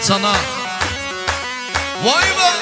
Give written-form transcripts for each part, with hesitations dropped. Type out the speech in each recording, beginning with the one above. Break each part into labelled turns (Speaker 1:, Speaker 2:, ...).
Speaker 1: sana. Vay vay.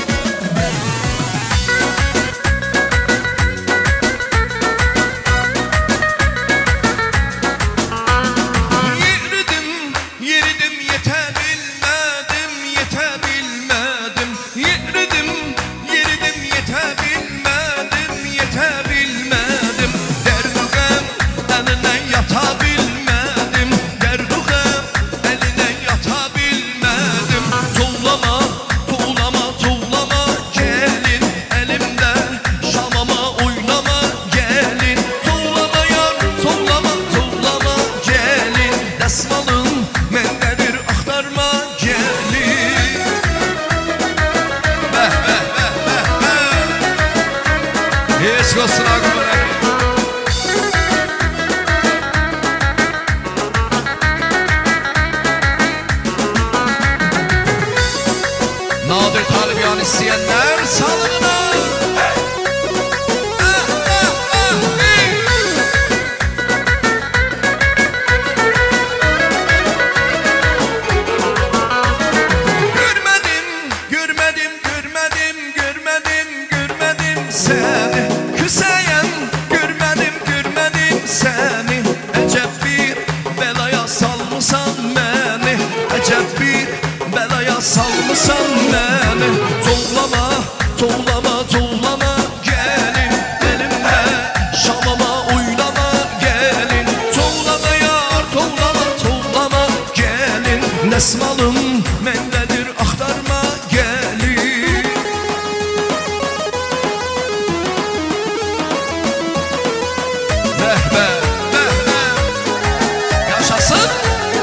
Speaker 1: Nadir Talibyan isteyenler salınına. Görmedim seni Hüseyin, görmedim seni. Ecep bir belaya salmışsan beni, ecep bir belaya salmışsan beni. Toğlama gelin elimde, şamama oynama gelin. Toğlama yar, toğlama gelin. Nesmalım mendedir, axtarma gelin. Be yaşasın.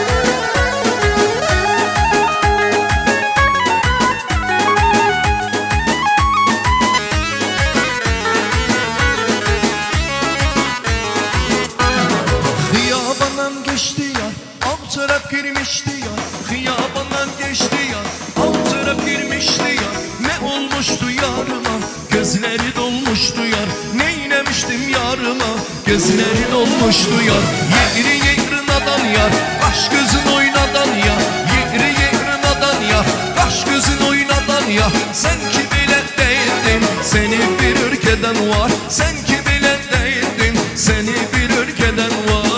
Speaker 1: Hıyabandan geçti ya, alt taraf girmişti ya. Hıyabandan geçti ya, alt taraf girmişti ya. Ne olmuştu yarıma, gözleri dolmuştu yar. Neylemiştim yarıma, gözleri dolmuştu yar. Yeğrin adan yar, kaş gözün oynadan yar. Yeğrin adan yar, kaş gözün oynadan yar. Sen ki bile değildin, seni bir ülkeden var. Sen ki bile değildin, seni bir ülkeden var.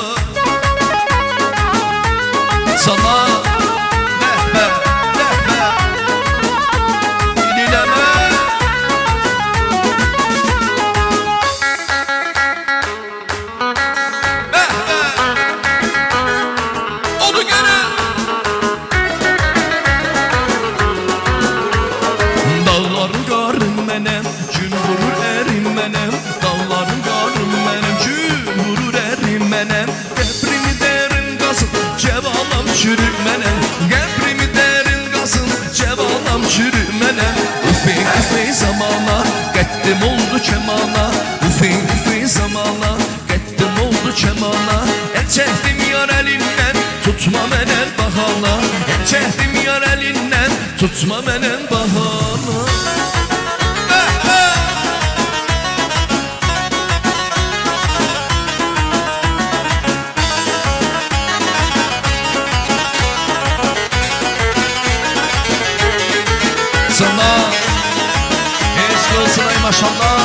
Speaker 1: Sana lehbe dileme. Onu gene dağların qarın mənim, gün vurur ərim mənim. Dağların qarın mənim, gün vurur ərim mənim. Qəbrimi dərin qazın, cevalam çürük mənəm. Qəbrimi dərin qazın, cevalam çürük mənəm. Üfey zamana, qəddim oldu kemana. Üfey zamana, qəddim oldu kemana. El çəkdim yar əlindən, tutma mənən bahana. El çəkdim yar əlindən, tutma mənən bahana. Sana eski olsun ay maşallah.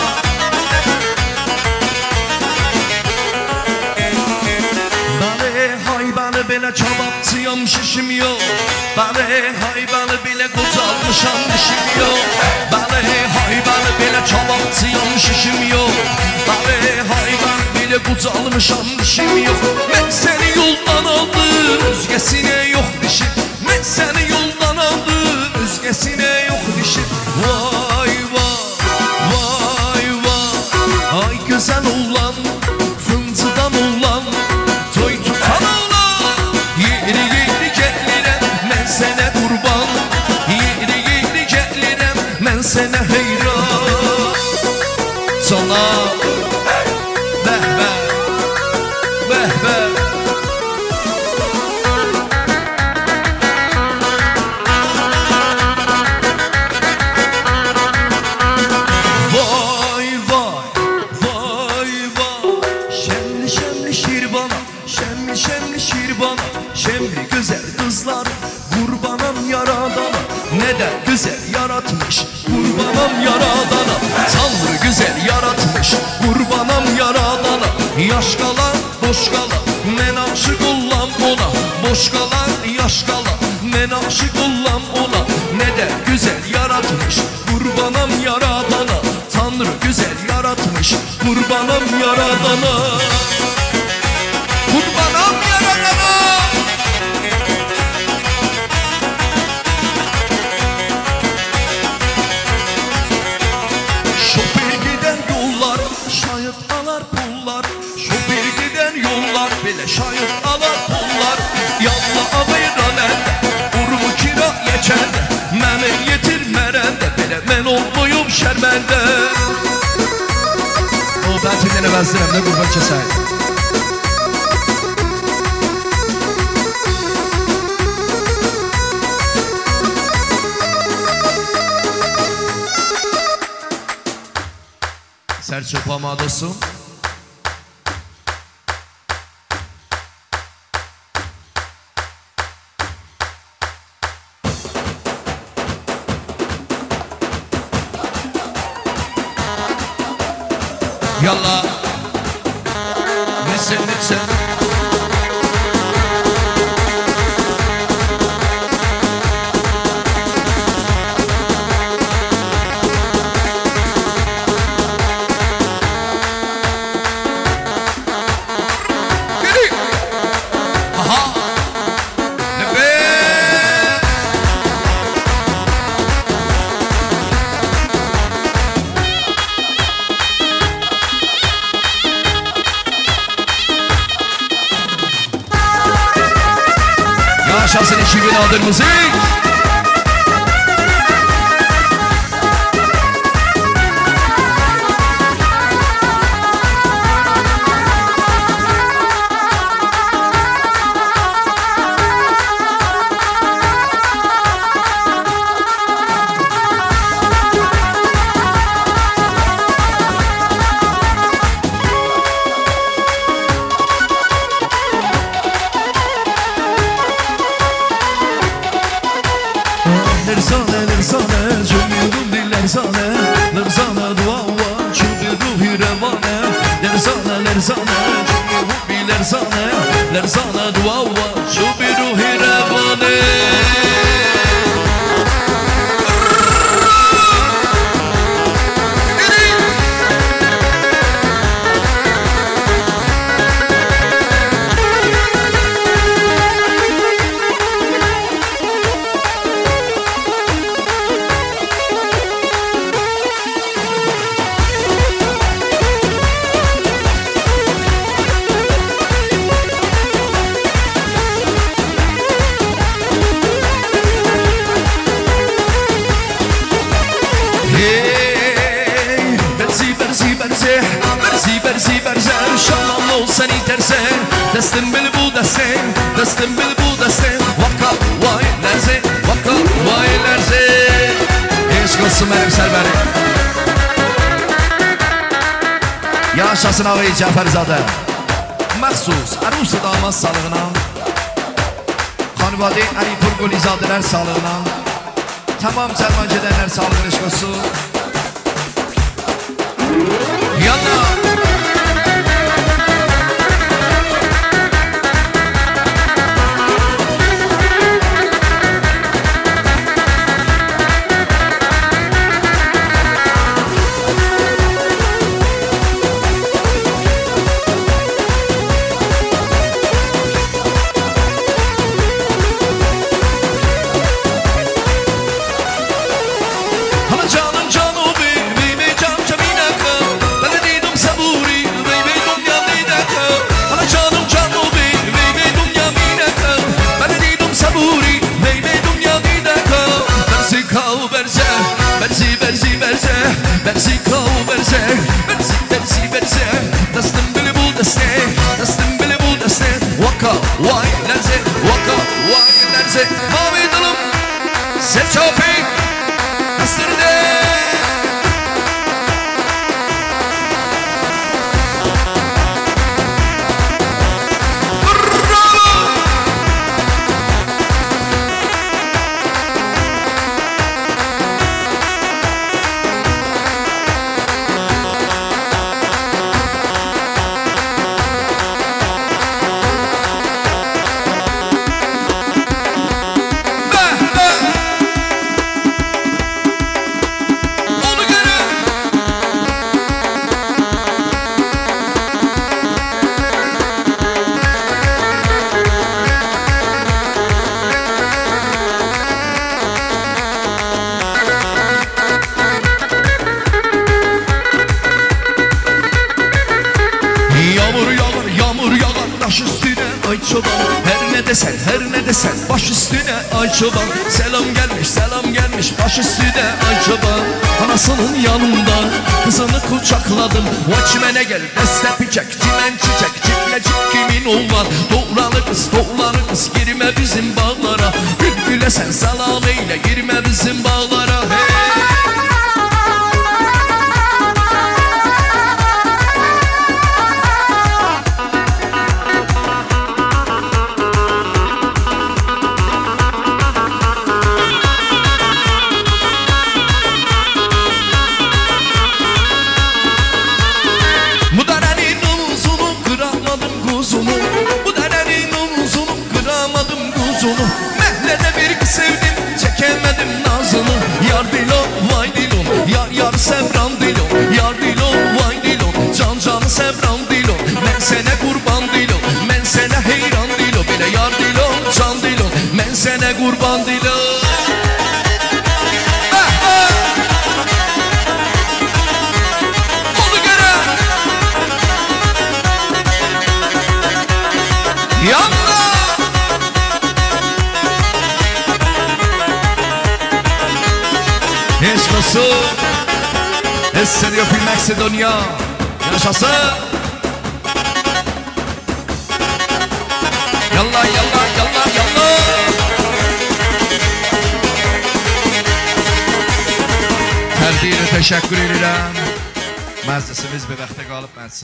Speaker 1: Haybanı belə kababçıyam, şişim yox. Haybanı belə qocalmışam, dişim yox. Haybanı belə kababçıyam, şişim yox. Haybanı belə qocalmışam, dişim yox. Mən səni yoldan aldım, özgəsinə yox dişim. Mən səni yoldan aldım, özgəsinə yox dişim. Vay ay gözəl oğlan, fıncıdan oğlan, toy tutan oğlan. Yeri gəlirəm, mən sənə qurban. Yeri gəlirəm, mən sənə heyran. Sana bəhbə Şemli şemli şirvan, şemli güzel kızlar. Kurbanım yaradana, ne de güzel yaratmış. Kurbanım yaradana, Tanrı güzel yaratmış. Kurbanım yaradana, yaş kalan boş kalan, men aşık ollam ona. Boş kalan yaş kalan, men aşık ollam ona. Ne de güzel yaratmış. Kurbanım yaradana, Tanrı güzel yaratmış. Kurbanım yaradana, kurbanım yaradana. Şoför giden yollar, şayet alar pullar. Şoför giden yollar, bile şayet alar pullar. Yanla avayran elde, urumu kira geçende. Məni yetirmərəndə, belə mən olmayım şərbəndə. O, ben tündən əvəzdirəm də qurban kəsəyim. Sərçöp amadısın. Yalla Nitsen Nitsen Yaşasın 2000 adır müzik. Lerzane, cümlüdüm dillerzane. Lerzane duava, çubidu hirevane. Lerzane, cümlüdüm bilerzane. Lerzane duava, çubidu hirevane. Berzer şalan ol sen itersen. Destin bil bu desin, destin bil bu desin. Vaka vay lerze, vaka vay lerze. Eşk olsun benim serverim. Yaşasın ağabey Caferzade. Məxsus Ərusi damat sağlığına, Xanıvadı Ali Purgulizadələr sağlığına, tamam Cərman gedənlər sağlığına eşk olsun. Yallah vay lerze, vaka vay lerze. Mavi dalım Selçopi kastırdı. çoban. Her ne desen baş üstüne ay çoban. Selam gelmiş baş üstüne ay çoban. Anasının yanında kızını kucakladım. Vaçmene gel deste piçek çimen çiçek. Çiklecik kimin oğlan. Doğranı kız girme bizim bağlara. Bülbüle sen salam eyle girme bizim bağlara. Hey! Mehlede bir kız sevdim, çekemedim nazını. Yar dilo, vay dilo, yar sevram dilo. Yar dilo, vay dilo, canı sevram dilo. Ben sene kurban dilo, ben sene heyran dilo. Bile yar dilo, can dilo, ben sene kurban dilo. Oldu gene. Yandı. Yaşasın Esserio Film Macedonia. Yaşasın. Yallah. Her birine teşekkür ederim. Məclisimiz bir vaxta qalıb.